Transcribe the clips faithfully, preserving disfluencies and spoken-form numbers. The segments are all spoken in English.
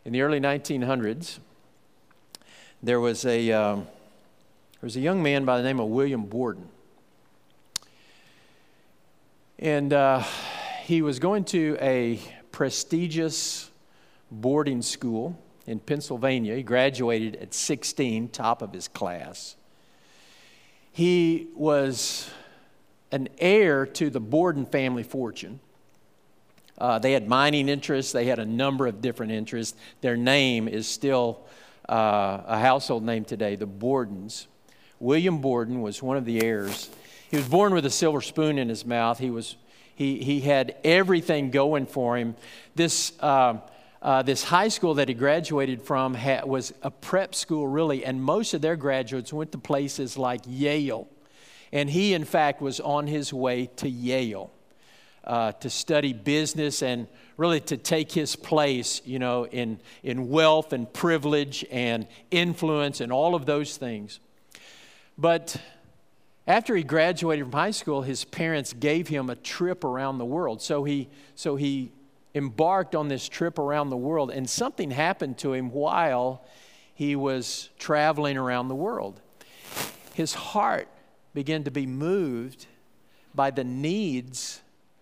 In the early nineteen hundreds, there was a um, there was a young man by the name of William Borden, and uh, he was going to a prestigious boarding school in Pennsylvania. He graduated at sixteen, top of his class. He was an heir to the Borden family fortune. Uh, they had mining interests. They had a number of different interests. Their name is still uh, a household name today, the Bordens. William Borden was one of the heirs. He was born with a silver spoon in his mouth. He was he he had everything going for him. This uh, uh, this high school that he graduated from ha- was a prep school, really, and most of their graduates went to places like Yale. And he, in fact, was on his way to Yale. Uh, to study business and really to take his place, you know, in, in wealth and privilege and influence and all of those things. But after he graduated from high school, his parents gave him a trip around the world. So he, so he embarked on this trip around the world, and something happened to him while he was traveling around the world. His heart began to be moved by the needs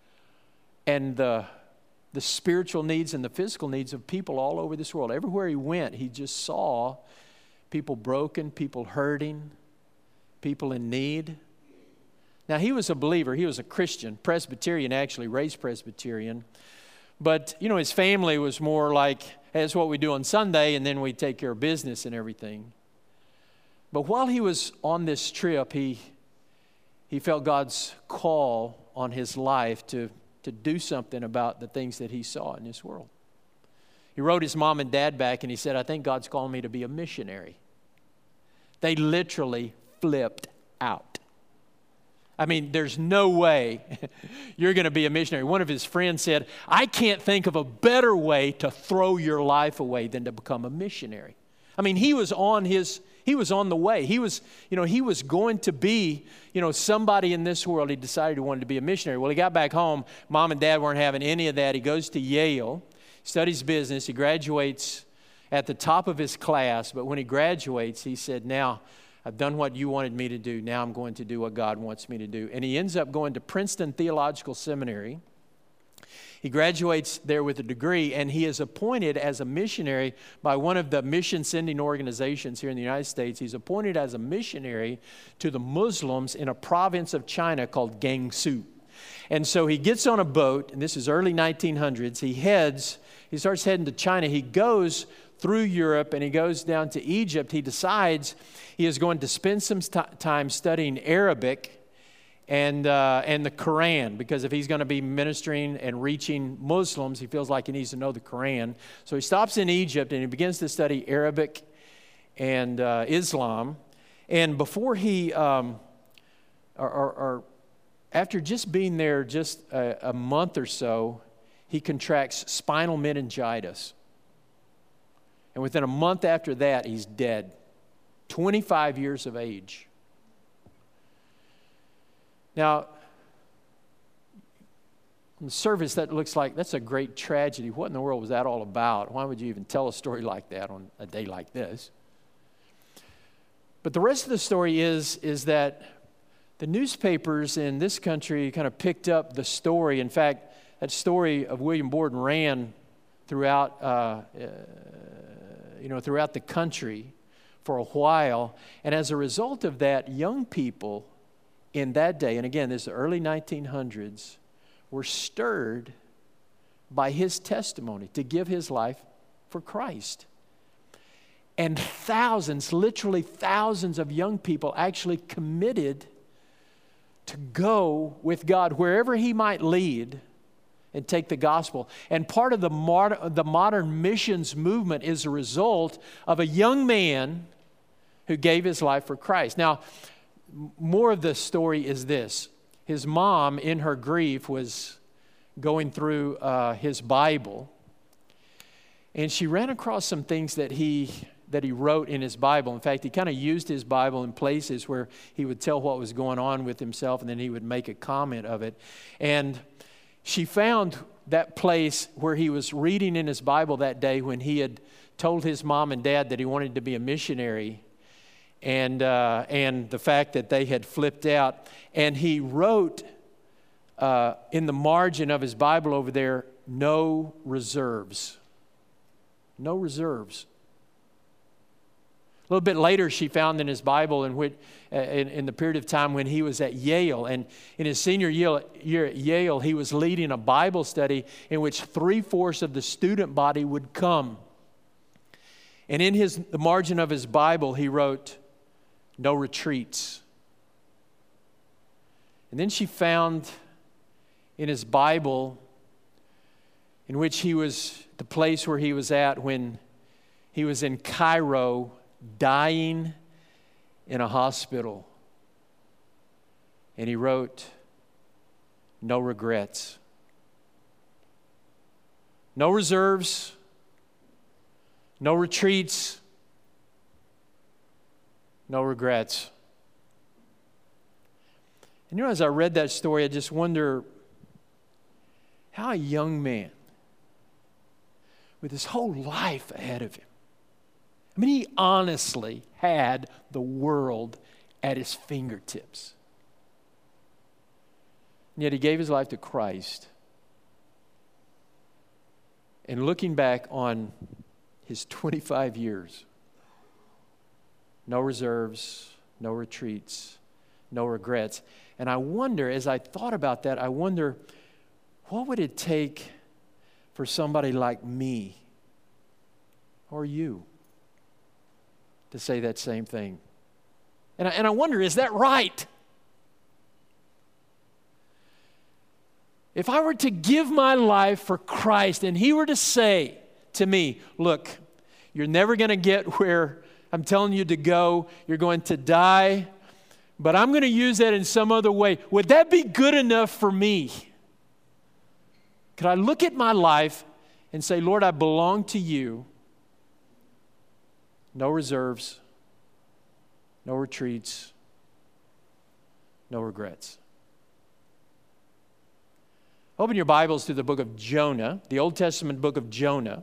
and the, the spiritual needs and the physical needs of people all over this world. Everywhere he went, he just saw people broken, people hurting, people in need. Now, he was a believer. He was a Christian, Presbyterian, actually, raised Presbyterian. But, you know, his family was more like, hey, that's what we do on Sunday, and then we take care of business and everything. But while he was on this trip, he, he felt God's call on his life to to do something about the things that he saw in this world. He wrote his mom and dad back and he said, I think God's calling me to be a missionary. They literally flipped out. I mean, there's no way you're going to be a missionary. One of his friends said, I can't think of a better way to throw your life away than to become a missionary. I mean, he was on his He was on the way. He was, you know, he was going to be, you know, somebody in this world. He decided he wanted to be a missionary. Well, he got back home. Mom and Dad weren't having any of that. He goes to Yale, studies business. He graduates at the top of his class. But when he graduates, he said, now, I've done what you wanted me to do. Now I'm going to do what God wants me to do. And he ends up going to Princeton Theological Seminary. He graduates there with a degree, and he is appointed as a missionary by one of the mission-sending organizations here in the United States. He's appointed as a missionary to the Muslims in a province of China called Gansu. And so he gets on a boat, and this is early nineteen hundreds. He heads, he starts heading to China. He goes through Europe, and he goes down to Egypt. He decides he is going to spend some st- time studying Arabic and uh, and the Quran, because if he's going to be ministering and reaching Muslims, he feels like he needs to know the Quran. So he stops in Egypt and he begins to study Arabic and uh, Islam. And before he, um, or, or, or after just being there just a, a month or so, he contracts spinal meningitis. And within a month after that, he's dead, twenty-five years of age. Now, on the surface, that looks like that's a great tragedy. What in the world was that all about? Why would you even tell a story like that on a day like this? But the rest of the story is, is that the newspapers in this country kind of picked up the story. In fact, that story of William Borden ran throughout, uh, uh, you know, throughout the country for a while. And as a result of that, young people in that day, and again, this is the early nineteen hundreds, were stirred by his testimony to give his life for Christ. And thousands, literally thousands of young people actually committed to go with God wherever he might lead and take the gospel. And part of the modern, the modern missions movement is a result of a young man who gave his life for Christ. Now, more of the story is this. His mom, in her grief, was going through uh, his Bible, and she ran across some things that he that he wrote in his Bible. In fact, he kind of used his Bible in places where he would tell what was going on with himself, and then he would make a comment of it. And she found that place where he was reading in his Bible that day when he had told his mom and dad that he wanted to be a missionary, and uh, and the fact that they had flipped out. And he wrote uh, in the margin of his Bible over there, no reserves. No reserves. A little bit later, she found in his Bible in, which, uh, in, in the period of time when he was at Yale. And in his senior year, year at Yale, he was leading a Bible study in which three-fourths of the student body would come. And in his, the margin of his Bible, he wrote, no retreats. And then she found in his Bible in which he was, the place where he was at when he was in Cairo, dying in a hospital. And he wrote, no regrets. No reserves. No retreats. No regrets. And you know, as I read that story, I just wonder how a young man with his whole life ahead of him, I mean, he honestly had the world at his fingertips. And yet he gave his life to Christ. And looking back on his twenty-five years, no reserves, no retreats, no regrets. And I wonder, as I thought about that, I wonder, what would it take for somebody like me or you to say that same thing? And I, and I wonder, is that right? If I were to give my life for Christ and He were to say to me, look, you're never going to get where I'm telling you to go. You're going to die, but I'm going to use that in some other way. Would that be good enough for me? Could I look at my life and say, Lord, I belong to you. No reserves, no retreats, no regrets. Open your Bibles to the book of Jonah, the Old Testament book of Jonah.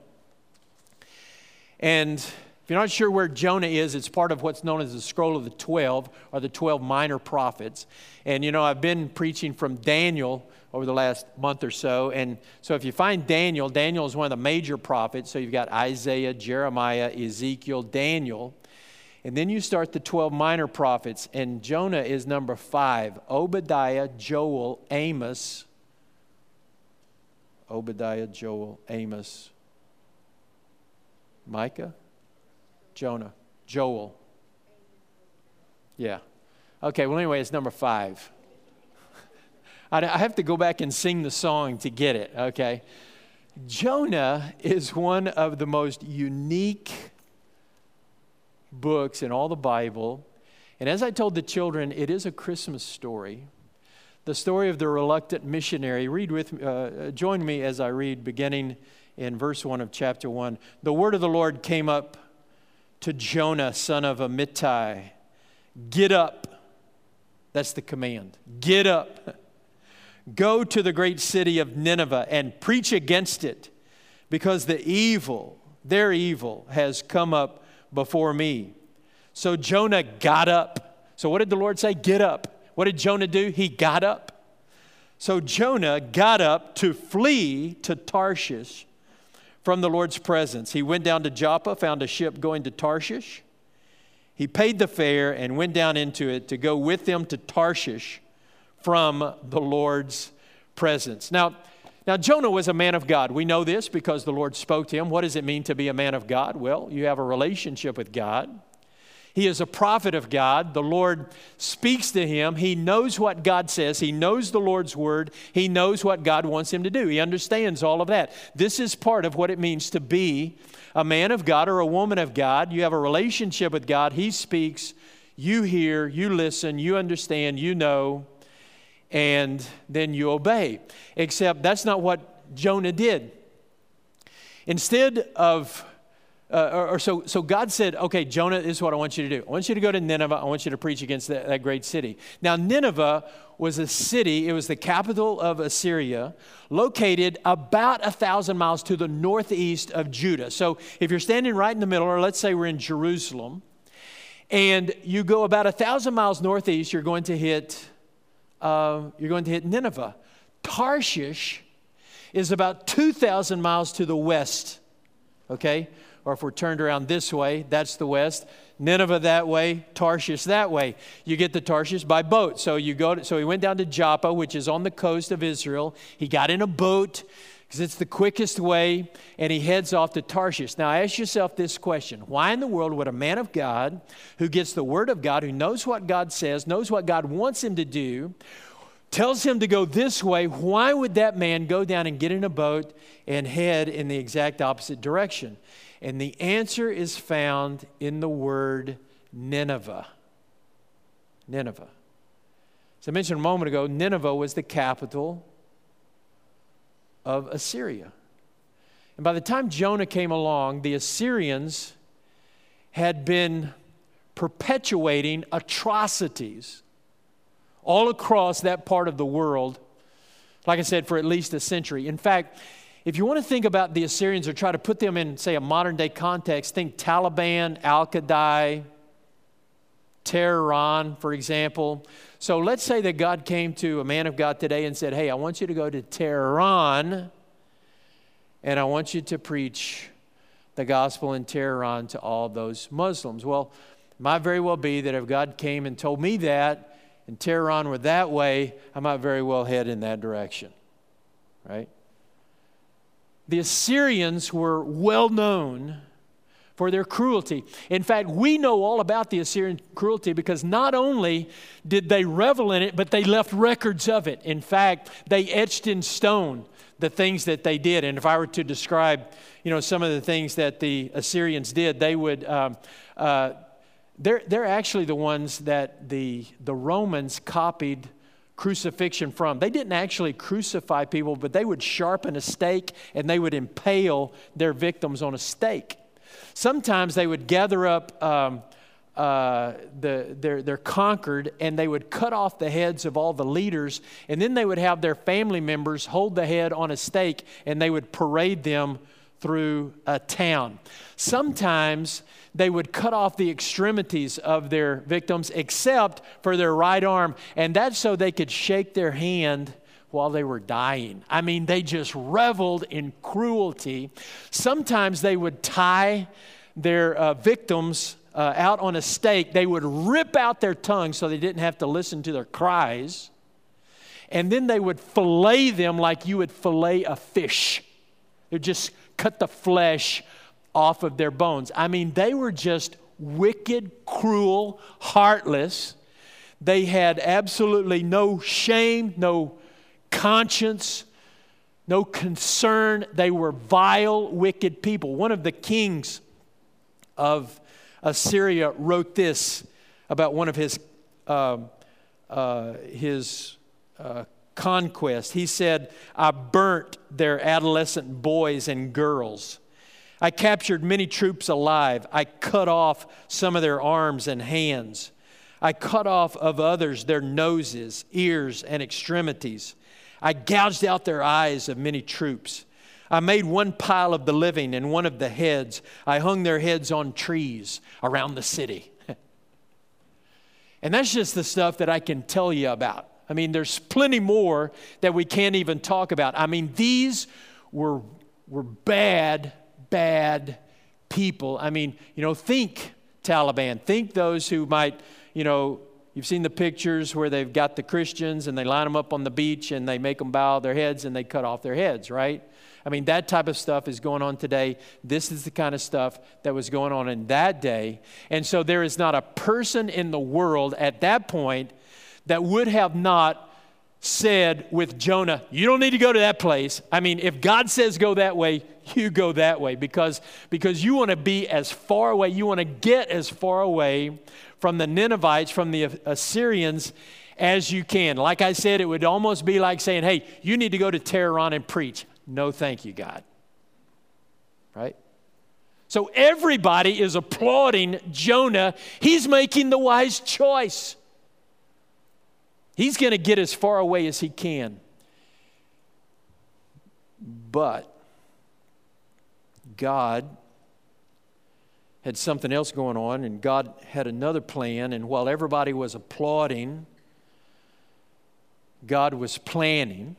And if you're not sure where Jonah is, it's part of what's known as the Scroll of the Twelve, or the Twelve Minor Prophets. And you know, I've been preaching from Daniel over the last month or so. And so if you find Daniel, Daniel is one of the major prophets. So you've got Isaiah, Jeremiah, Ezekiel, Daniel. And then you start the twelve minor prophets. And Jonah is number five. Obadiah, Joel, Amos. Obadiah, Joel, Amos. Micah? Jonah. Joel. Yeah. Okay, well anyway, it's number five. I have to go back and sing the song to get it, okay? Jonah is one of the most unique books in all the Bible. And as I told the children, it is a Christmas story. The story of the reluctant missionary. Read with me, uh, join me as I read, beginning in verse one of chapter one. The word of the Lord came up to Jonah, son of Amittai. Get up. That's the command. Get up. Go to the great city of Nineveh and preach against it, because the evil, their evil, has come up before me. So Jonah got up. So what did the Lord say? Get up. What did Jonah do? He got up. So Jonah got up to flee to Tarshish from the Lord's presence. He went down to Joppa, found a ship going to Tarshish. He paid the fare and went down into it to go with them to Tarshish from the Lord's presence. Now, now Jonah was a man of God. We know this because the Lord spoke to him. What does it mean to be a man of God? Well, you have a relationship with God. He is a prophet of God. The Lord speaks to him. He knows what God says. He knows the Lord's word. He knows what God wants him to do. He understands all of that. This is part of what it means to be a man of God or a woman of God. You have a relationship with God. He speaks. You hear. You listen. You understand. You know. And then you obey. Except that's not what Jonah did. Instead of uh, or, or so, so God said, okay, Jonah, this is what I want you to do. I want you to go to Nineveh. I want you to preach against that, that great city. Now, Nineveh was a city. It was the capital of Assyria, located about a thousand miles to the northeast of Judah. So if you're standing right in the middle, or let's say we're in Jerusalem, and you go about a thousand miles northeast, you're going to hit, uh, you're going to hit Nineveh. Tarshish is about two thousand miles to the west, okay? Or if we're turned around this way, that's the west. Nineveh that way, Tarshish that way. You get to Tarshish by boat. So you go to, so he went down to Joppa, which is on the coast of Israel. He got in a boat because it's the quickest way, and he heads off to Tarshish. Now ask yourself this question. Why in the world would a man of God who gets the word of God, who knows what God says, knows what God wants him to do, tells him to go this way, why would that man go down and get in a boat and head in the exact opposite direction? And the answer is found in the word Nineveh. Nineveh. As I mentioned a moment ago, Nineveh was the capital of Assyria. And by the time Jonah came along, the Assyrians had been perpetuating atrocities all across that part of the world, like I said, for at least a century. In fact, if you want to think about the Assyrians or try to put them in, say, a modern-day context, think Taliban, Al-Qaeda, Tehran, for example. So let's say that God came to a man of God today and said, hey, I want you to go to Tehran, and I want you to preach the gospel in Tehran to all those Muslims. Well, it might very well be that if God came and told me that, and Tehran were that way, I might very well head in that direction, right? The Assyrians were well known for their cruelty. In fact, we know all about the Assyrian cruelty because not only did they revel in it, but they left records of it. In fact, they etched in stone the things that they did. And if I were to describe, you know, some of the things that the Assyrians did, they would, um, uh, they're, they're actually the ones that the, the Romans copied crucifixion from. They didn't actually crucify people, but they would sharpen a stake and they would impale their victims on a stake. Sometimes they would gather up um, uh, the their, their conquered, and they would cut off the heads of all the leaders, and then they would have their family members hold the head on a stake, and they would parade them through a town. Sometimes they would cut off the extremities of their victims except for their right arm, and that's so they could shake their hand while they were dying. I mean, they just reveled in cruelty. Sometimes they would tie their uh, victims uh, out on a stake. They would rip out their tongues so they didn't have to listen to their cries. And then they would fillet them like you would fillet a fish. They'd just cut the flesh off of their bones. I mean, they were just wicked, cruel, heartless. They had absolutely no shame, no conscience, no concern. They were vile, wicked people. One of the kings of Assyria wrote this about one of his uh, uh, his uh, conquests. He said, I burnt their adolescent boys and girls. I captured many troops alive. I cut off some of their arms and hands. I cut off of others their noses, ears, and extremities. I gouged out their eyes of many troops. I made one pile of the living and one of the heads. I hung their heads on trees around the city. And that's just the stuff that I can tell you about. I mean, there's plenty more that we can't even talk about. I mean, these were, were bad, bad people. I mean, you know, think Taliban. Think those who might, you know, you've seen the pictures where they've got the Christians and they line them up on the beach and they make them bow their heads and they cut off their heads, right? I mean, that type of stuff is going on today. This is the kind of stuff that was going on in that day. And so there is not a person in the world at that point that would have not said with Jonah, you don't need to go to that place. I mean, if God says go that way, you go that way because, because you want to be as far away, you want to get as far away from the Ninevites, from the Assyrians as you can. Like I said, it would almost be like saying, hey, you need to go to Tehran and preach. No, thank you, God. Right? So everybody is applauding Jonah. He's making the wise choice. He's going to get as far away as he can. But God had something else going on, and God had another plan. And while everybody was applauding, God was planning.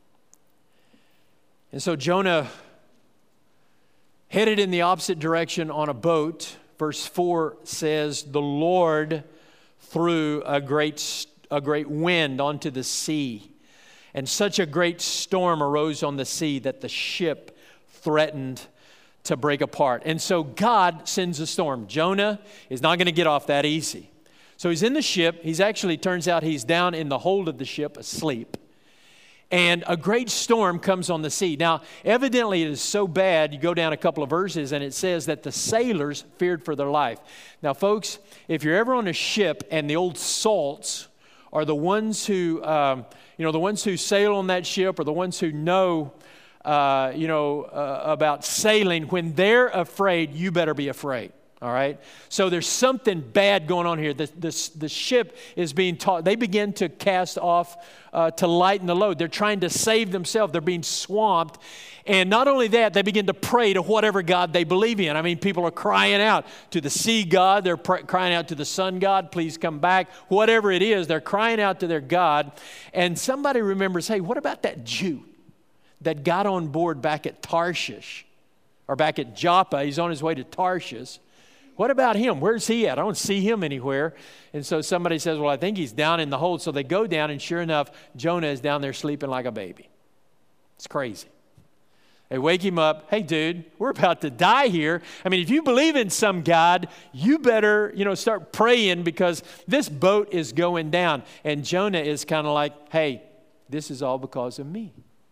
And so Jonah headed in the opposite direction on a boat. Verse four says, the Lord threw a great, a great wind onto the sea, and such a great storm arose on the sea that the ship threatened to break apart. And so God sends a storm. Jonah is not going to get off that easy. So he's in the ship. He's actually, turns out he's down in the hold of the ship asleep. And a great storm comes on the sea. Now, evidently it is so bad, you go down a couple of verses and it says that the sailors feared for their life. Now, folks, if you're ever on a ship and the old salts are the ones who, um, you know, the ones who sail on that ship, or the ones who know, uh, you know, uh, about sailing, when they're afraid, you better be afraid. All right? So there's something bad going on here. The, the, the ship is being taught. They begin to cast off uh, to lighten the load. They're trying to save themselves. They're being swamped. And not only that, they begin to pray to whatever God they believe in. I mean, people are crying out to the sea god. They're pr- crying out to the sun god, please come back. Whatever it is, they're crying out to their God. And somebody remembers, hey, what about that Jew that got on board back at Tarshish, or back at Joppa? He's on his way to Tarshish. What about him? Where's he at? I don't see him anywhere. And so somebody says, well, I think he's down in the hold. So they go down, and sure enough, Jonah is down there sleeping like a baby. It's crazy. They wake him up. Hey, dude, we're about to die here. I mean, if you believe in some God, you better, you know, start praying, because this boat is going down. And Jonah is kind of like, hey, this is all because of me.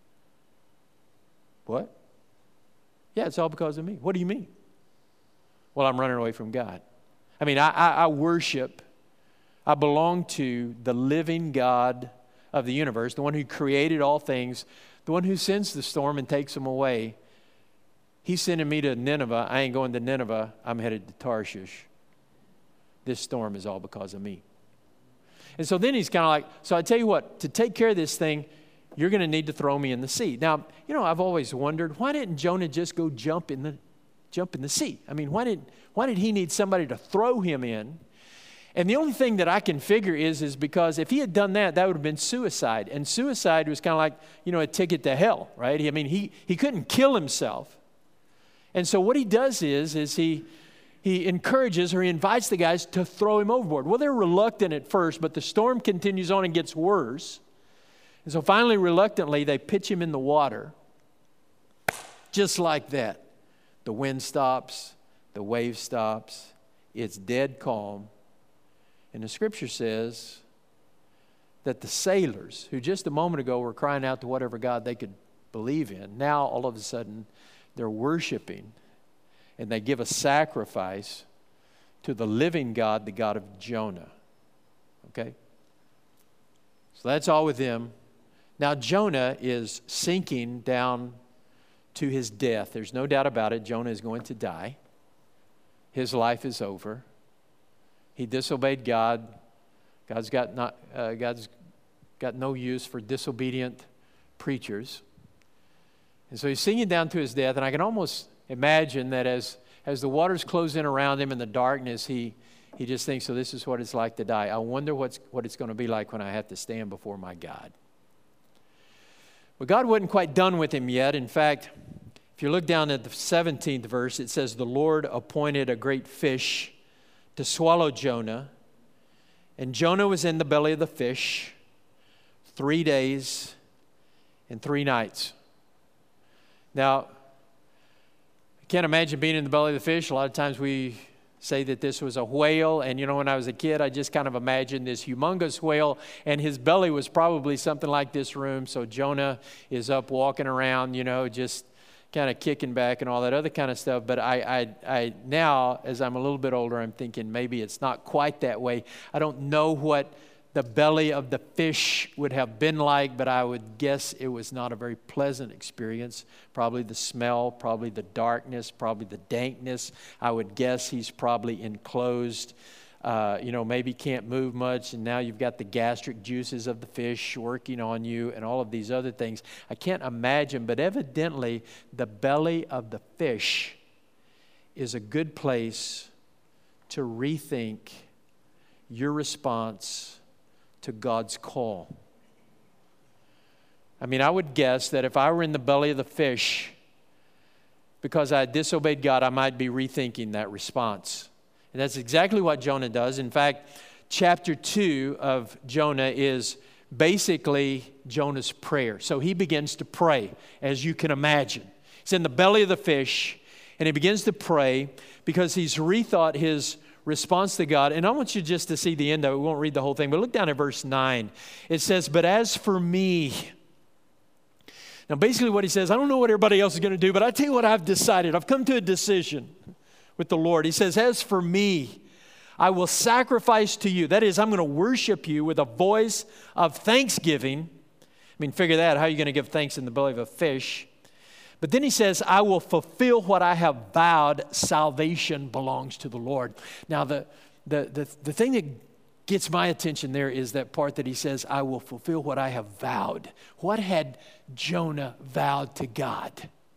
What? Yeah, it's all because of me. What do you mean? Well, I'm running away from God. I mean, I, I, I worship, I belong to the living God of the universe, the one who created all things, the one who sends the storm and takes them away. He's sending me to Nineveh. I ain't going to Nineveh. I'm headed to Tarshish. This storm is all because of me. And so then he's kind of like, so I tell you what, to take care of this thing, you're going to need to throw me in the sea. Now, you know, I've always wondered, why didn't Jonah just go jump in the jump in the sea? I mean, why did why did he need somebody to throw him in? And the only thing that I can figure is, is because if he had done that, that would have been suicide. And suicide was kind of like, you know, a ticket to hell, right? I mean, he, he couldn't kill himself. And so what he does is, is he, he encourages, or he invites the guys to throw him overboard. Well, they're reluctant at first, but the storm continues on and gets worse. And so finally, reluctantly, they pitch him in the water. Just like that. The wind stops, the wave stops, it's dead calm. And the scripture says that the sailors, who just a moment ago were crying out to whatever God they could believe in, now all of a sudden they're worshiping, and they give a sacrifice to the living God, the God of Jonah. Okay? So that's all with them. Now Jonah is sinking down to his death. There's no doubt about it. Jonah is going to die. His life is over. He disobeyed God. God's got not. Uh, God's got no use for disobedient preachers. And so he's sinking down to his death. And I can almost imagine that as as the waters close in around him in the darkness, he he just thinks, so this is what it's like to die. I wonder what's what it's going to be like when I have to stand before my God. But God wasn't quite done with him yet. In fact, if you look down at the seventeenth verse, it says, the Lord appointed a great fish to swallow Jonah. And Jonah was in the belly of the fish three days and three nights. Now, I can't imagine being in the belly of the fish. A lot of times we say that this was a whale. And, you know, when I was a kid, I just kind of imagined this humongous whale. And his belly was probably something like this room. So Jonah is up walking around, you know, just kind of kicking back and all that other kind of stuff. But I, I, I now, as I'm a little bit older, I'm thinking maybe it's not quite that way. I don't know what the belly of the fish would have been like, but I would guess it was not a very pleasant experience. Probably the smell, probably the darkness, probably the dankness. I would guess he's probably enclosed, uh, you know, maybe can't move much, and now you've got the gastric juices of the fish working on you and all of these other things. I can't imagine, but evidently the belly of the fish is a good place to rethink your response to God's call. I mean, I would guess that if I were in the belly of the fish, because I disobeyed God, I might be rethinking that response. And that's exactly what Jonah does. In fact, chapter two of Jonah is basically Jonah's prayer. So he begins to pray, as you can imagine. He's in the belly of the fish, and he begins to pray because he's rethought his response to God. And I want you just to see the end of it. We won't read the whole thing, but look down at verse nine. It says, "But as for me," now basically what he says, I don't know what everybody else is going to do, but I tell you what I've decided. I've come to a decision with the Lord. He says, "As for me, I will sacrifice to you." That is, I'm going to worship you with a voice of thanksgiving. I mean, figure that. How are you going to give thanks in the belly of a fish? But then he says, "I will fulfill what I have vowed. Salvation belongs to the Lord." Now, the, the, the, the thing that gets my attention there is that part that he says, "I will fulfill what I have vowed." What had Jonah vowed to God?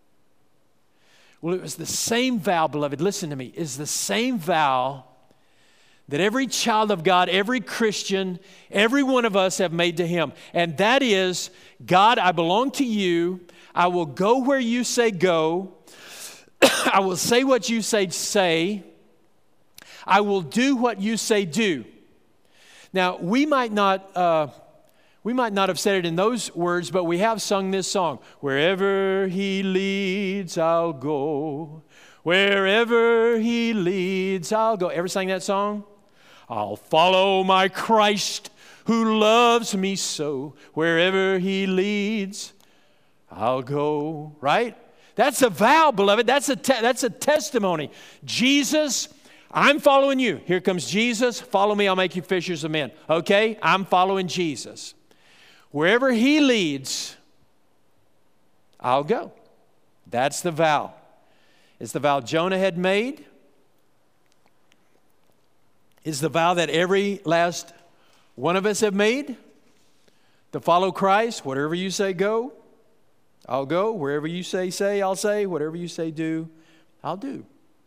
Well, it was the same vow, beloved, listen to me, is the same vow that every child of God, every Christian, every one of us have made to him. And that is, God, I belong to you. I will go where you say go. I will say what you say say. I will do what you say do. Now, we might not uh, we might not have said it in those words, but we have sung this song. Wherever he leads, I'll go. Wherever he leads, I'll go. Ever sang that song? I'll follow my Christ who loves me so. Wherever he leads, I'll go, right? That's a vow, beloved. That's a te- that's a testimony. Jesus, I'm following you. Here comes Jesus. Follow me. I'll make you fishers of men. Okay? I'm following Jesus. Wherever he leads, I'll go. That's the vow. It's the vow Jonah had made. It's the vow that every last one of us have made to follow Christ. Whatever you say, go. I'll go. Wherever you say, say, I'll say. Whatever you say, do, I'll do.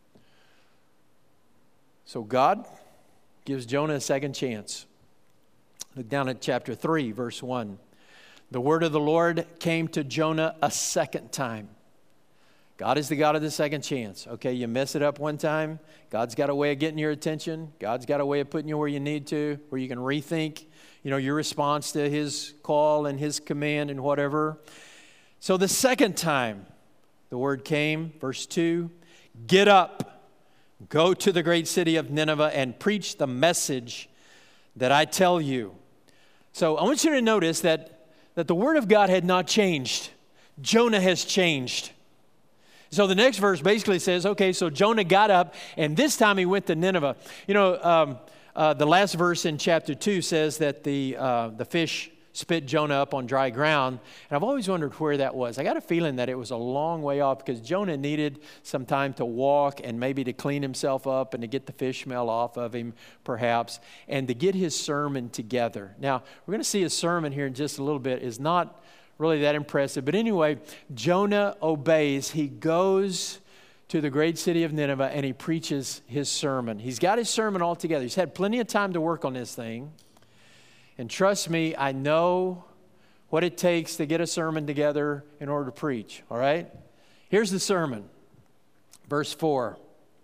So God gives Jonah a second chance. Look down at chapter three, verse one. The word of the Lord came to Jonah a second time. God is the God of the second chance. Okay, you mess it up one time, God's got a way of getting your attention. God's got a way of putting you where you need to, where you can rethink, you know, your response to his call and his command and whatever. So the second time the word came, verse two, "Get up, go to the great city of Nineveh and preach the message that I tell you." So I want you to notice that, that the word of God had not changed. Jonah has changed. So the next verse basically says, okay, so Jonah got up, and this time he went to Nineveh. You know, um, uh, the last verse in chapter two says that the uh, the fish spit Jonah up on dry ground. And I've always wondered where that was. I got a feeling that it was a long way off because Jonah needed some time to walk and maybe to clean himself up and to get the fish smell off of him, perhaps, and to get his sermon together. Now, we're going to see his sermon here in just a little bit. Is not really that impressive. But anyway, Jonah obeys. He goes to the great city of Nineveh and he preaches his sermon. He's got his sermon all together. He's had plenty of time to work on this thing. And trust me, I know what it takes to get a sermon together in order to preach, all right? Here's the sermon. Verse four.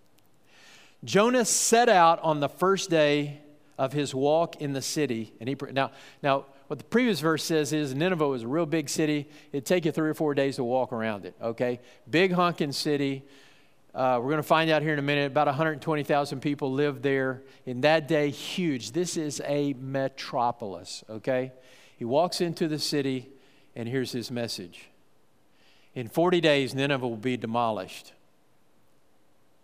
Jonah set out on the first day of his walk in the city. And he now, now what the previous verse says is Nineveh was a real big city. It'd take you three or four days to walk around it, okay? Big honking city. Uh, we're going to find out here in a minute, about one hundred twenty thousand people lived there. In that day, huge. This is a metropolis, okay? He walks into the city, and here's his message. In forty days, Nineveh will be demolished.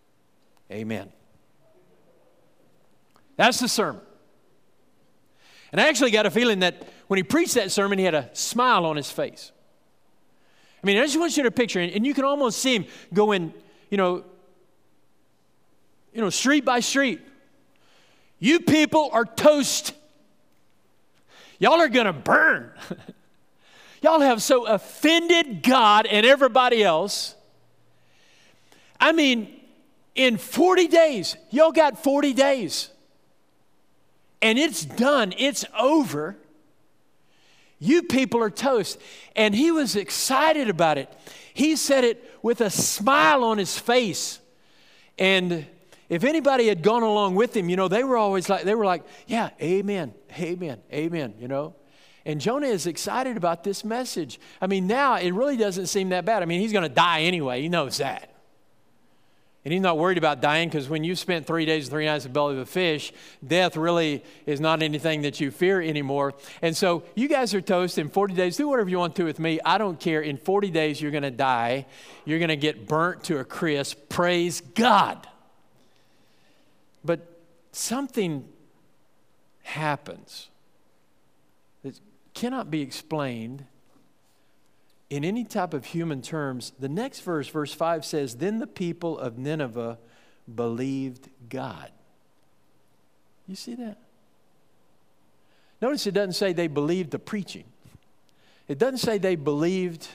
Amen. That's the sermon. And I actually got a feeling that when he preached that sermon, he had a smile on his face. I mean, I just want you to picture, and you can almost see him going, you know, you know, street by street. You people are toast. Y'all are going to burn. Y'all have so offended God and everybody else. I mean, in forty days, y'all got forty days. And it's done. It's over. You people are toast. And he was excited about it. He said it with a smile on his face. And if anybody had gone along with him, you know, they were always like, they were like, yeah, amen, amen, amen, you know. And Jonah is excited about this message. I mean, now it really doesn't seem that bad. I mean, he's going to die anyway. He knows that. And he's not worried about dying because when you've spent three days and three nights in the belly of a fish, death really is not anything that you fear anymore. And so you guys are toast in forty days. Do whatever you want to with me. I don't care. In forty days, you're going to die. You're going to get burnt to a crisp. Praise God. But something happens that cannot be explained in any type of human terms. The next verse, verse five says, then the people of Nineveh believed God. You see that? Notice it doesn't say they believed the preaching. It doesn't say they believed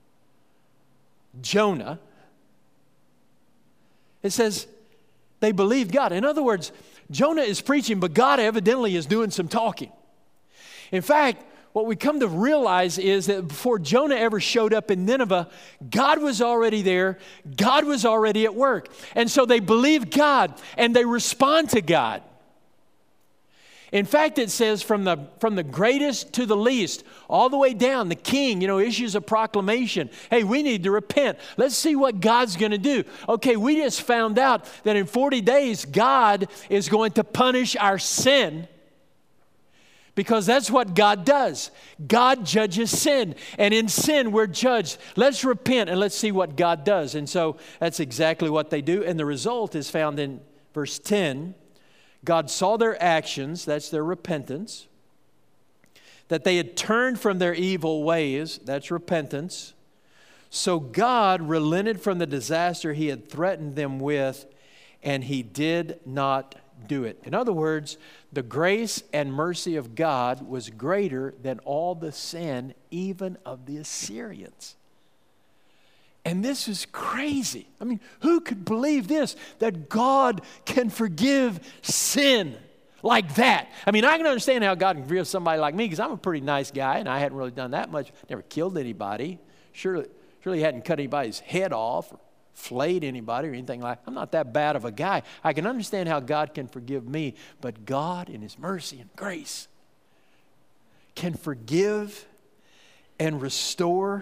Jonah. It says they believed God. In other words, Jonah is preaching, but God evidently is doing some talking. In fact, what we come to realize is that before Jonah ever showed up in Nineveh, God was already there. God was already at work. And so they believe God and they respond to God. In fact, it says from the, from the greatest to the least, all the way down, the king, you know, issues a proclamation. Hey, we need to repent. Let's see what God's going to do. Okay, we just found out that in forty days, God is going to punish our sin. Because that's what God does. God judges sin. And in sin, we're judged. Let's repent and let's see what God does. And so that's exactly what they do. And the result is found in verse ten. God saw their actions, that's their repentance, that they had turned from their evil ways, that's repentance. So God relented from the disaster he had threatened them with, and he did not do it. In other words, the grace and mercy of God was greater than all the sin, even of the Assyrians. And this is crazy. I mean, who could believe this? That God can forgive sin like that. I mean, I can understand how God can forgive somebody like me because I'm a pretty nice guy and I hadn't really done that much. Never killed anybody. Surely, surely hadn't cut anybody's head off or flayed anybody or anything like that. I'm not that bad of a guy. I can understand how God can forgive me, but God in His mercy and grace can forgive and restore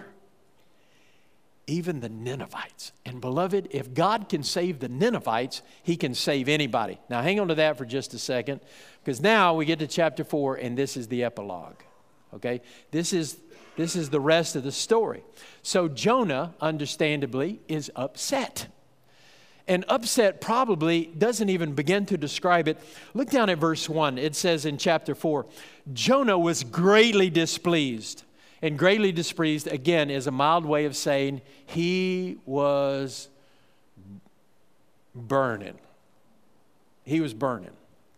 even the Ninevites. And beloved, if God can save the Ninevites, He can save anybody. Now hang on to that for just a second, because now we get to chapter four and this is the epilogue. Okay? This is This is the rest of the story. So Jonah, understandably, is upset. And upset probably doesn't even begin to describe it. Look down at verse one. It says in chapter four, Jonah was greatly displeased. And greatly displeased, again, is a mild way of saying he was burning. He was burning.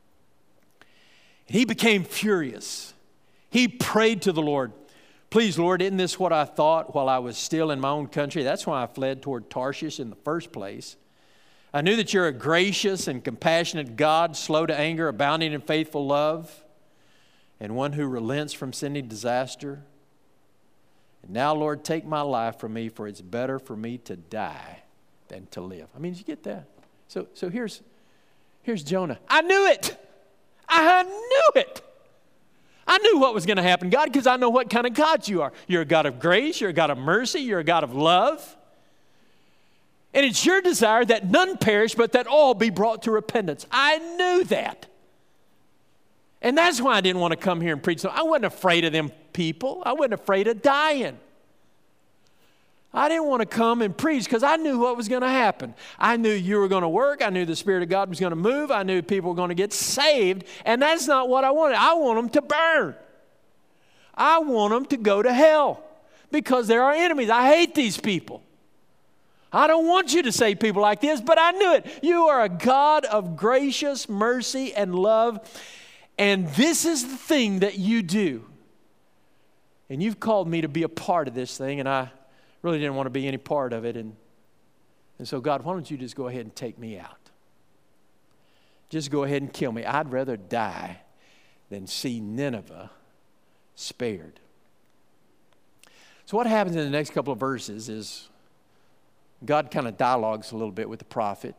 He became furious. He prayed to the Lord. Please, Lord, isn't this what I thought while I was still in my own country? That's why I fled toward Tarshish in the first place. I knew that you're a gracious and compassionate God, slow to anger, abounding in faithful love, and one who relents from sending disaster. And now, Lord, take my life from me, for it's better for me to die than to live. I mean, did you get that? So, so here's, here's Jonah. I knew it. I knew it. I knew what was going to happen, God, because I know what kind of God you are. You're a God of grace. You're a God of mercy. You're a God of love. And it's your desire that none perish, but that all be brought to repentance. I knew that. And that's why I didn't want to come here and preach. I wasn't afraid of them people. I wasn't afraid of dying. I didn't want to come and preach because I knew what was going to happen. I knew you were going to work. I knew the Spirit of God was going to move. I knew people were going to get saved. And that's not what I wanted. I want them to burn. I want them to go to hell because they're our enemies. I hate these people. I don't want you to save people like this, but I knew it. You are a God of gracious mercy and love. And this is the thing that you do. And you've called me to be a part of this thing, and I really didn't want to be any part of it. And, and so, God, why don't you just go ahead and take me out? Just go ahead and kill me. I'd rather die than see Nineveh spared. So what happens in the next couple of verses is God kind of dialogues a little bit with the prophet.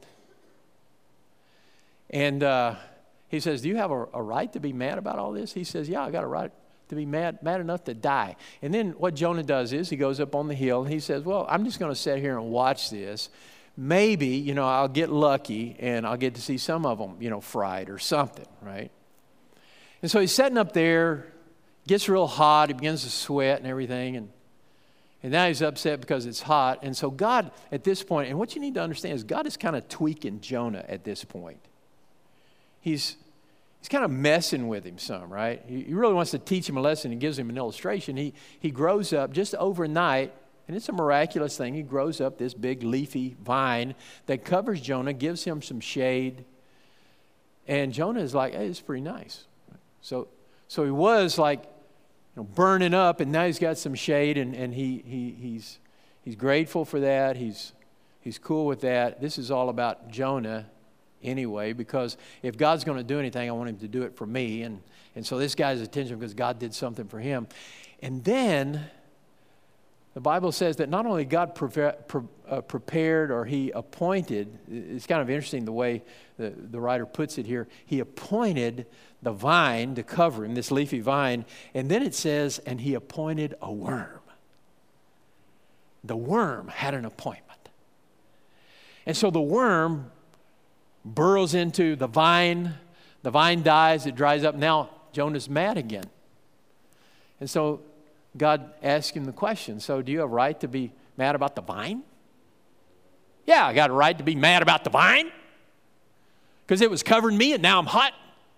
And uh, he says, do you have a, a right to be mad about all this? He says, yeah, I got a right to be mad, mad enough to die. And then what Jonah does is he goes up on the hill and he says, well, I'm just going to sit here and watch this. Maybe, you know, I'll get lucky and I'll get to see some of them, you know, fried or something, right? And so he's sitting up there, gets real hot, he begins to sweat and everything, and and now he's upset because it's hot. And so God, at this point, and what you need to understand is God is kind of tweaking Jonah at this point. He's He's kind of messing with him some, right? He, he really wants to teach him a lesson. He gives him an illustration. He, he grows up just overnight, and it's a miraculous thing. He grows up this big leafy vine that covers Jonah, gives him some shade. And Jonah is like, hey, it's pretty nice. So so he was like, you know, burning up, and now he's got some shade, and, and he he he's he's grateful for that. He's he's cool with that. This is all about Jonah anyway, because if God's going to do anything, I want him to do it for me. And, and so this guy's attention because God did something for him. And then the Bible says that not only God pre- pre- uh, prepared or he appointed, it's kind of interesting the way the, the writer puts it here, he appointed the vine to cover him, this leafy vine, and then it says, and he appointed a worm. The worm had an appointment. And so the worm burrows into the vine. The vine dies. It dries up. Now Jonah's mad again. And so God asked him the question, so do you have a right to be mad about the vine? Yeah, I got a right to be mad about the vine because it was covering me and now I'm hot.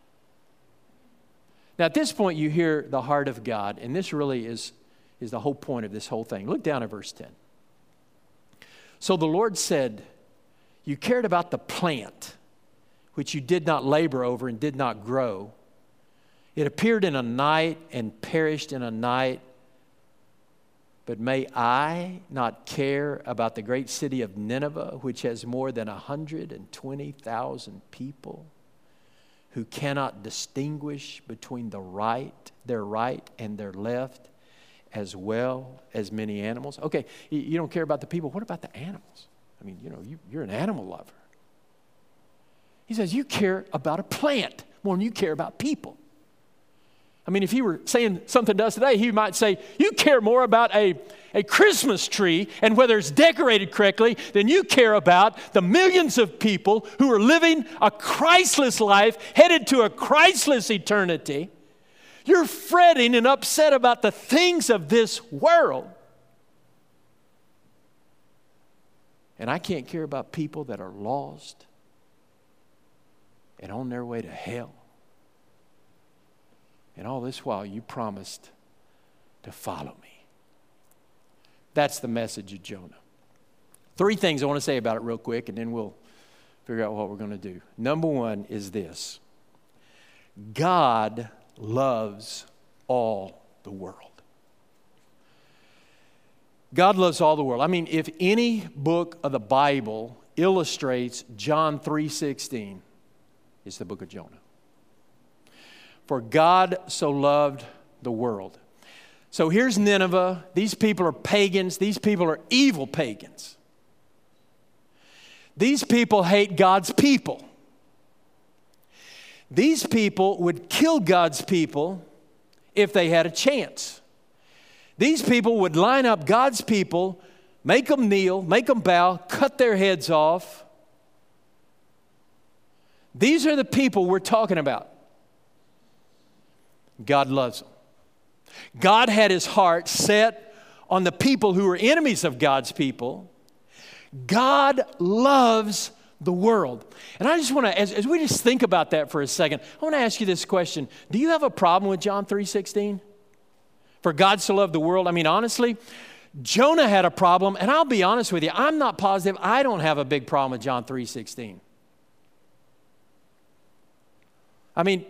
Now at this point you hear the heart of God, and this really is, is the whole point of this whole thing. Look down at verse ten. So the Lord said, you cared about the plant, which you did not labor over and did not grow. It appeared in a night and perished in a night. But may I not care about the great city of Nineveh, which has more than one hundred twenty thousand people who cannot distinguish between the right, their right and their left, as well as many animals? Okay, you don't care about the people. What about the animals? I mean, you know, you, you're an animal lover. He says, you care about a plant more than you care about people. I mean, if he were saying something to us today, he might say, you care more about a, a Christmas tree and whether it's decorated correctly than you care about the millions of people who are living a Christless life, headed to a Christless eternity. You're fretting and upset about the things of this world. And I can't care about people that are lost and on their way to hell. And all this while you promised to follow me. That's the message of Jonah. Three things I want to say about it real quick, and then we'll figure out what we're going to do. Number one is this. God loves all the world. God loves all the world. I mean, if any book of the Bible illustrates John three sixteen, it's the book of Jonah. For God so loved the world. So here's Nineveh. These people are pagans. These people are evil pagans. These people hate God's people. These people would kill God's people if they had a chance. These people would line up God's people, make them kneel, make them bow, cut their heads off. These are the people we're talking about. God loves them. God had his heart set on the people who are enemies of God's people. God loves the world. And I just want to, as, as we just think about that for a second, I want to ask you this question. Do you have a problem with John three sixteen? For God so loved the world. I mean, honestly, Jonah had a problem, and I'll be honest with you, I'm not positive. I don't have a big problem with John three sixteen. I mean,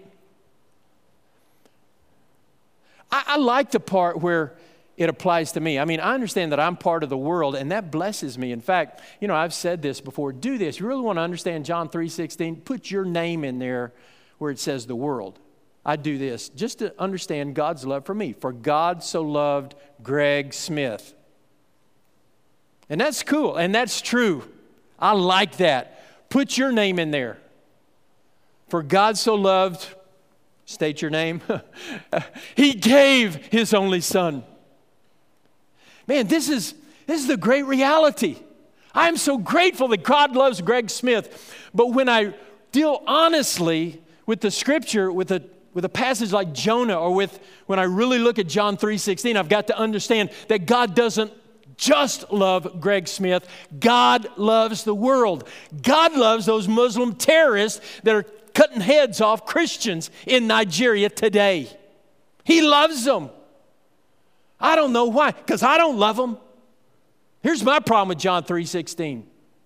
I, I like the part where it applies to me. I mean, I understand that I'm part of the world, and that blesses me. In fact, you know, I've said this before. Do this. You really want to understand John three sixteen? Put your name in there where it says the world. I do this just to understand God's love for me. For God so loved Greg Smith. And that's cool, and that's true. I like that. Put your name in there. For God so loved, state your name, He gave His only Son. Man, this is, this is the great reality. I'm so grateful that God loves Greg Smith. But when I deal honestly with the Scripture, with a with a passage like Jonah, or with when I really look at John three sixteen, I've got to understand that God doesn't just love Greg Smith. God loves the world. God loves those Muslim terrorists that are cutting heads off Christians in Nigeria today. He loves them. I don't know why, because I don't love them. Here's my problem with John three sixteen.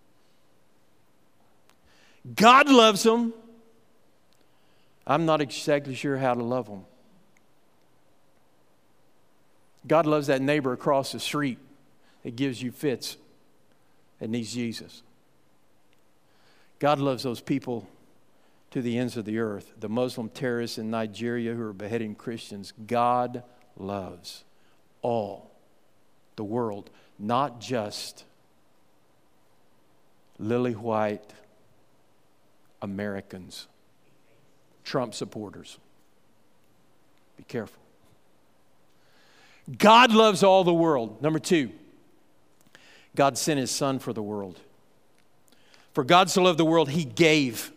God loves them. I'm not exactly sure how to love them. God loves that neighbor across the street that gives you fits and needs Jesus. God loves those people to the ends of the earth. The Muslim terrorists in Nigeria who are beheading Christians. God loves all the world, not just lily white Americans. Trump supporters. Be careful. God loves all the world. Number two, God sent His Son for the world. For God so loved the world, He gave.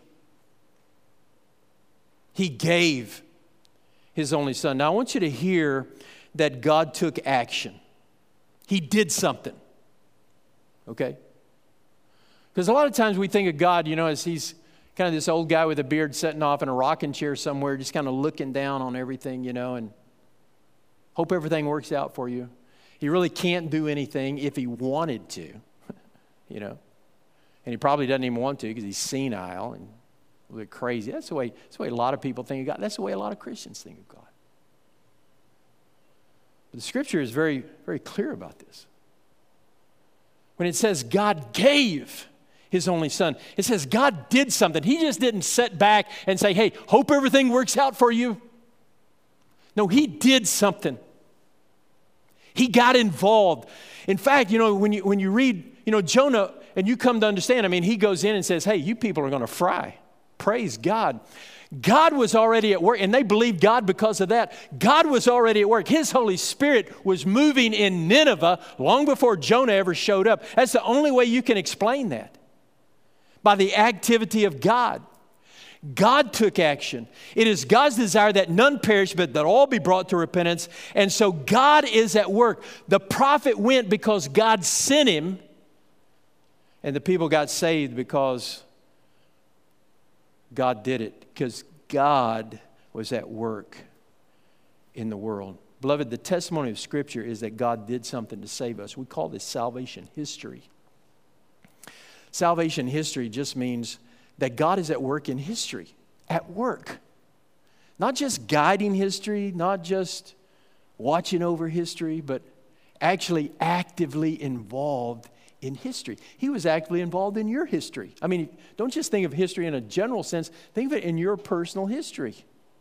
He gave His only Son. Now I want you to hear that God took action. He did something. Okay? Because a lot of times we think of God, you know, as He's kind of this old guy with a beard sitting off in a rocking chair somewhere, just kind of looking down on everything, you know, and hope everything works out for you. He really can't do anything if He wanted to, you know. And He probably doesn't even want to because He's senile and a little bit crazy. That's the way, that's the way a lot of people think of God. That's the way a lot of Christians think of God. But the Scripture is very, very clear about this. When it says God gave His only Son, it says God did something. He just didn't sit back and say, hey, hope everything works out for you. No, He did something. He got involved. In fact, you know, when you when you read, you know, Jonah, and you come to understand, I mean, he goes in and says, hey, you people are going to fry. Praise God. God was already at work, and they believed God because of that. God was already at work. His Holy Spirit was moving in Nineveh long before Jonah ever showed up. That's the only way you can explain that. By the activity of God. God took action. It is God's desire that none perish, but that all be brought to repentance. And so God is at work. The prophet went because God sent him, and the people got saved because God did it, because God was at work in the world. Beloved, the testimony of Scripture is that God did something to save us. We call this salvation history. Salvation history just means that God is at work in history, at work. Not just guiding history, not just watching over history, but actually actively involved in history. He was actively involved in your history. I mean, don't just think of history in a general sense, think of it in your personal history.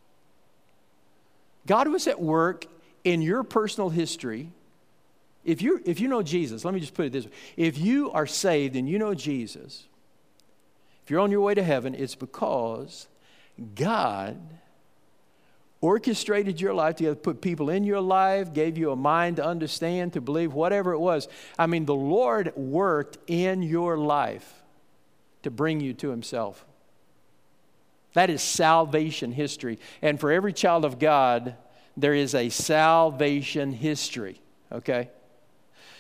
God was at work in your personal history. If you if you know Jesus, let me just put it this way. If you are saved and you know Jesus, if you're on your way to heaven, it's because God orchestrated your life together, put people in your life, gave you a mind to understand, to believe, whatever it was. I mean, the Lord worked in your life to bring you to Himself. That is salvation history. And for every child of God, there is a salvation history, okay?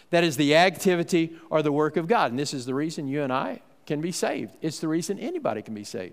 That is the activity or the work of God. And this is the reason you and I can be saved. It's the reason anybody can be saved.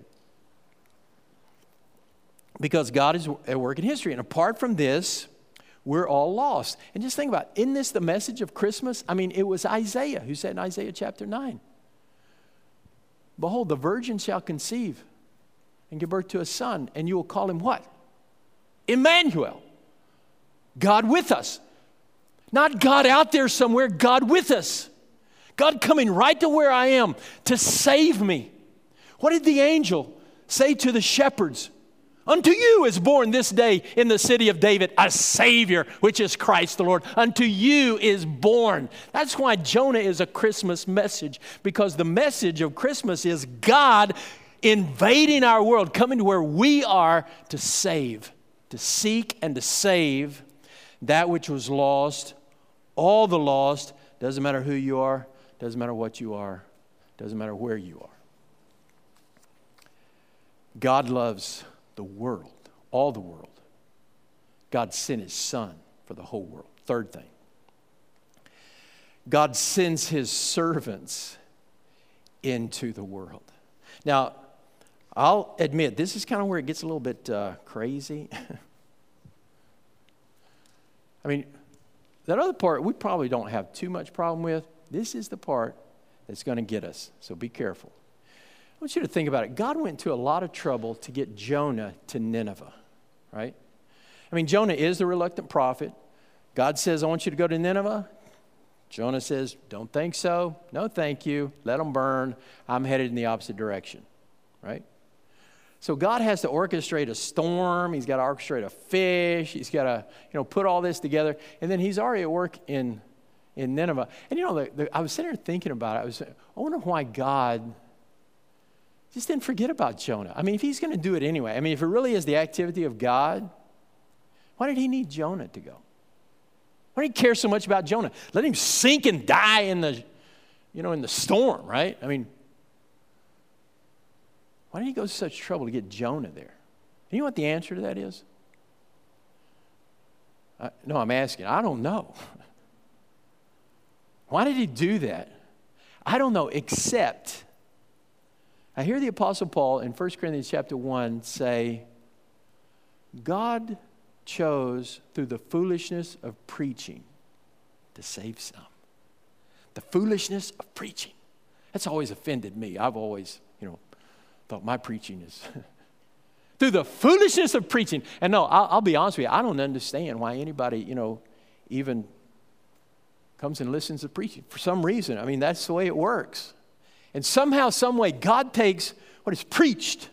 Because God is at work in history. And apart from this, we're all lost. And just think about it. Isn't this the message of Christmas? I mean, it was Isaiah who said in Isaiah chapter nine, behold, the virgin shall conceive and give birth to a son, and you will call him what? Emmanuel. God with us. Not God out there somewhere, God with us. God coming right to where I am to save me. What did the angel say to the shepherds? Unto you is born this day in the city of David a Savior, which is Christ the Lord. Unto you is born. That's why Jonah is a Christmas message, because the message of Christmas is God invading our world, coming to where we are to save, to seek and to save that which was lost, all the lost. Doesn't matter who you are, doesn't matter what you are, doesn't matter where you are. God loves the world, all the world. God sent his son for the whole world. Third thing, God sends his servants into the world. Now, I'll admit, this is kind of where it gets a little bit uh, crazy. I mean, that other part we probably don't have too much problem with. This is the part that's going to get us, so be careful. I want you to think about it. God went to a lot of trouble to get Jonah to Nineveh, right? I mean, Jonah is the reluctant prophet. God says, I want you to go to Nineveh. Jonah says, don't think so. No, thank you. Let them burn. I'm headed in the opposite direction, right? So God has to orchestrate a storm. He's got to orchestrate a fish. He's got to, you know, put all this together. And then he's already at work in, in Nineveh. And, you know, the, the, I was sitting there thinking about it. I was, I wonder why God just didn't forget about Jonah. I mean, if he's going to do it anyway, I mean, if it really is the activity of God, why did he need Jonah to go? Why did he care so much about Jonah? Let him sink and die in the, you know, in the storm, right? I mean, why did he go to such trouble to get Jonah there? You know what the answer to that is? Uh, no, I'm asking. I don't know. Why did he do that? I don't know, except I hear the Apostle Paul in First Corinthians chapter one say, God chose through the foolishness of preaching to save some. The foolishness of preaching. That's always offended me. I've always, you know, thought my preaching is through the foolishness of preaching. And no, I'll, I'll be honest with you. I don't understand why anybody, you know, even comes and listens to preaching. For some reason, I mean, that's the way it works. And somehow, some way, God takes what is preached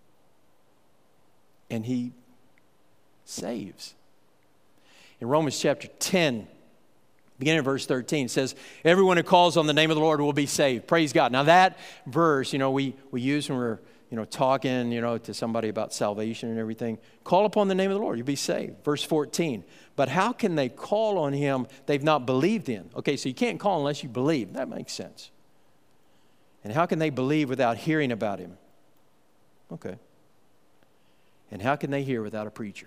and he saves. In Romans chapter ten, beginning of verse thirteen, it says, everyone who calls on the name of the Lord will be saved. Praise God. Now that verse, you know, we, we use when we're, you know, talking, you know, to somebody about salvation and everything. Call upon the name of the Lord, you'll be saved. Verse fourteen, but how can they call on him they've not believed in? Okay, so you can't call unless you believe. That makes sense. And how can they believe without hearing about him? Okay. And how can they hear without a preacher?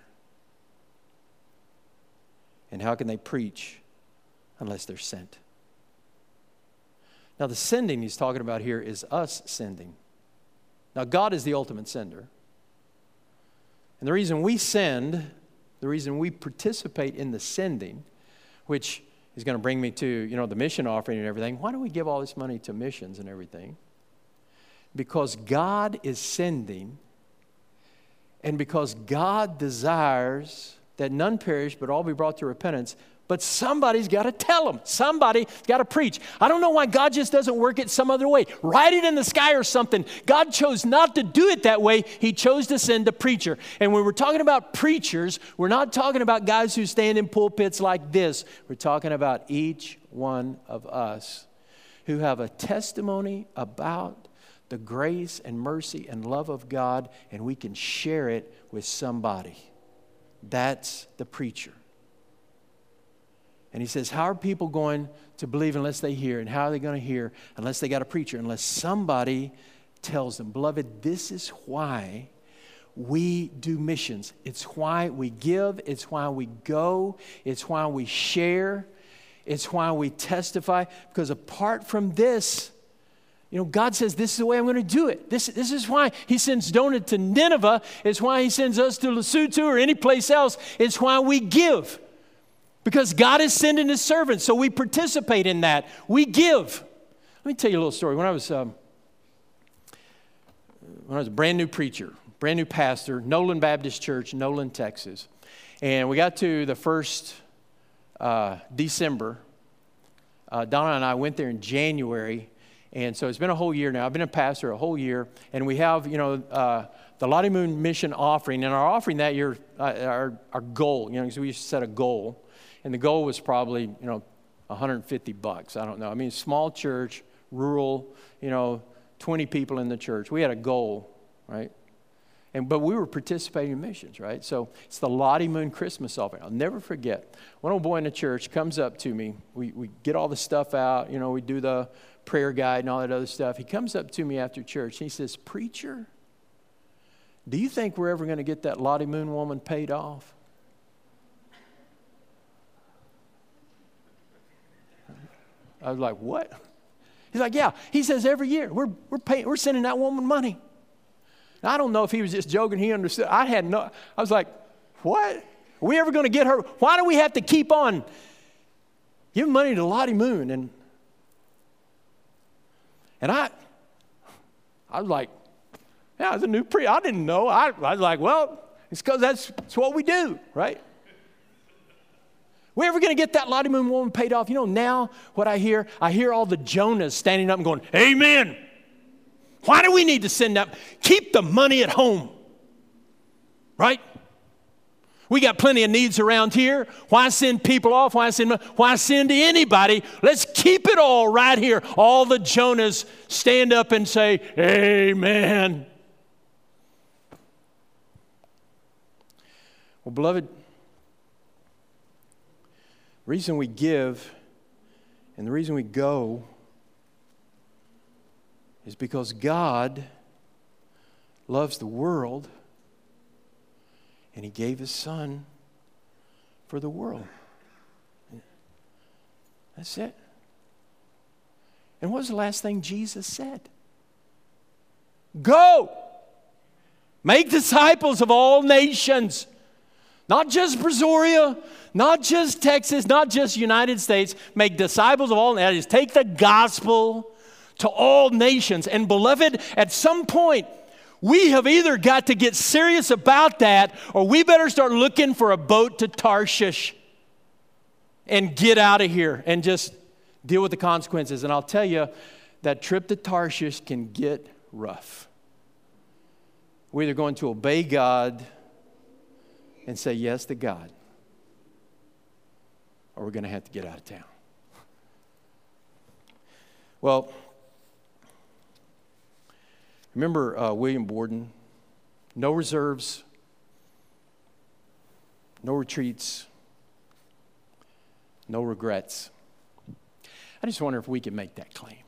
And how can they preach unless they're sent? Now, the sending he's talking about here is us sending. Now, God is the ultimate sender. And the reason we send, the reason we participate in the sending, which is going to bring me to, you know, the mission offering and everything. Why don't we give all this money to missions and everything? Because God is sending, and because God desires that none perish but all be brought to repentance. But somebody's got to tell them. Somebody's got to preach. I don't know why God just doesn't work it some other way. Write it in the sky or something. God chose not to do it that way. He chose to send a preacher. And when we're talking about preachers, we're not talking about guys who stand in pulpits like this. We're talking about each one of us who have a testimony about the grace and mercy and love of God, and we can share it with somebody. That's the preacher. And he says, how are people going to believe unless they hear? And how are they going to hear unless they got a preacher? Unless somebody tells them. Beloved, this is why we do missions. It's why we give. It's why we go. It's why we share. It's why we testify, because apart from this, you know, God says, this is the way I'm going to do it. This, this is why he sends Jonah to Nineveh. It's why he sends us to Lesotho or any place else. It's why we give. Because God is sending his servants, so we participate in that. We give. Let me tell you a little story. When I was, um, when I was a brand new preacher, brand new pastor, Nolan Baptist Church, Nolan, Texas. And we got to the first uh, December. Uh, Donna and I went there in January. And so it's been a whole year now. I've been a pastor a whole year. And we have, you know, uh, the Lottie Moon Mission offering. And our offering that year, uh, our, our goal, you know, because we used to set a goal. And the goal was probably, you know, one hundred fifty bucks. I don't know. I mean, small church, rural, you know, twenty people in the church. We had a goal, right? And but we were participating in missions, right? So it's the Lottie Moon Christmas offering. I'll never forget. One old boy in the church comes up to me. We we get all the stuff out. You know, we do the prayer guide and all that other stuff. He comes up to me after church. And he says, "Preacher, do you think we're ever going to get that Lottie Moon woman paid off?" I was like, "What?" He's like, "Yeah." He says, "Every year we're we're paying, we're sending that woman money." Now, I don't know if he was just joking. He understood. I had no. I was like, "What? Are we ever going to get her? Why do we have to keep on giving money to Lottie Moon?" And and I, I was like, "Yeah, I was a new pre. I didn't know." I, I was like, "Well, it's because that's it's what we do, right?" We're ever going to get that Lottie Moon woman paid off? You know, now what I hear, I hear all the Jonahs standing up and going, "Amen. Why do we need to send that? Keep the money at home." Right? We got plenty of needs around here. Why send people off? Why send, why send anybody? Let's keep it all right here. All the Jonahs stand up and say, "Amen." Well, beloved, the reason we give and the reason we go is because God loves the world and he gave his son for the world. That's it. And what was the last thing Jesus said? Go! Make disciples of all nations. Not just Brazoria, not just Texas, not just United States. Make disciples of all nations. Take the gospel to all nations. And beloved, at some point, we have either got to get serious about that, or we better start looking for a boat to Tarshish and get out of here and just deal with the consequences. And I'll tell you, that trip to Tarshish can get rough. We're either going to obey God and say yes to God, or we're going to have to get out of town. Well, remember uh, William Borden? No reserves, no retreats, no regrets. I just wonder if we can make that claim.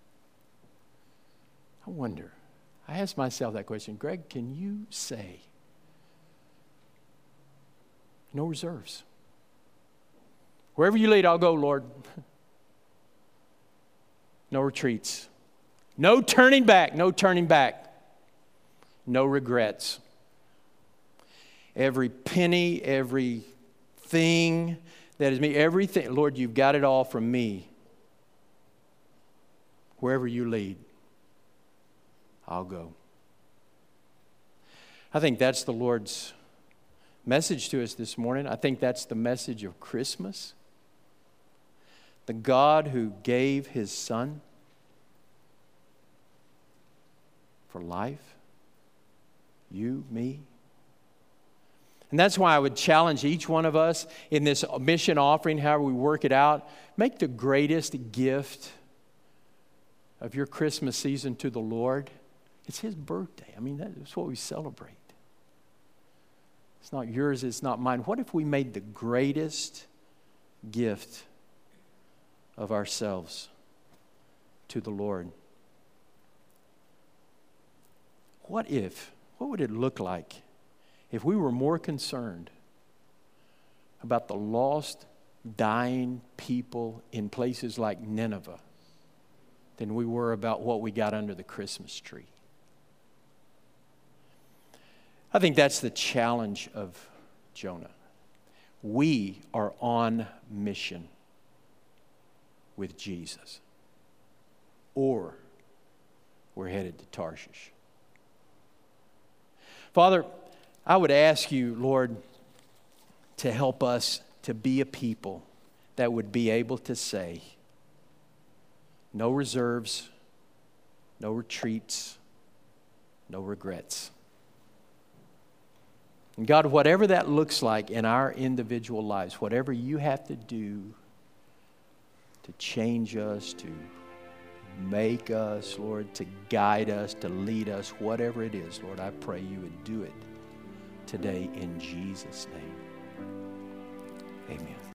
I wonder. I asked myself that question. Greg, can you say no reserves? Wherever you lead, I'll go, Lord. No retreats. No turning back. No turning back. No regrets. Every penny, everything that is me, everything, Lord, you've got it all from me. Wherever you lead, I'll go. I think that's the Lord's message to us this morning. I think that's the message of Christmas. The God who gave his son for life, you, me. And that's why I would challenge each one of us in this mission offering, however we work it out, make the greatest gift of your Christmas season to the Lord. It's his birthday. I mean, that's what we celebrate. It's not yours, it's not mine. What if we made the greatest gift of ourselves to the Lord? What if, what would it look like if we were more concerned about the lost dying people in places like Nineveh than we were about what we got under the Christmas tree. I think that's the challenge of Jonah. We are on mission with Jesus, or we're headed to Tarshish. Father, I would ask you, Lord, to help us to be a people that would be able to say, no reserves, no retreats, no regrets. And God, whatever that looks like in our individual lives, whatever you have to do to change us, to make us, Lord, to guide us, to lead us, whatever it is, Lord, I pray you would do it today in Jesus' name. Amen.